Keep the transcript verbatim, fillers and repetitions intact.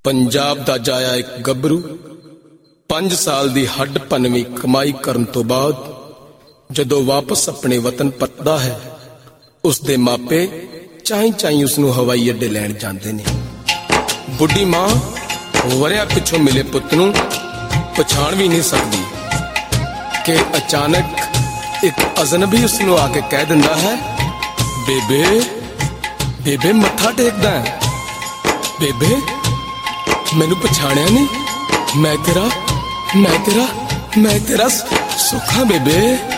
पंजाब दा जाया एक गबरू पंज साल दी हड्ड भनवी कमाई करन तो बाद जदों वापस अपने वतन परतदा है, उसदे मापे चाई चाई उसनूं हवाई अड्डे लैण जांदे ने। बुढ़ी मां वरिया पिछों मिले पुत नूं पछाण भी नहीं सकदी कि अचानक एक अजनबी उसनूं आके कह दिंदा है, बेबे बेबे मत्था टेकदा है, बेबे मैनू पछाणिया नहीं, मैं तेरा मैं तेरा मैं तेरा सुखा बेबे।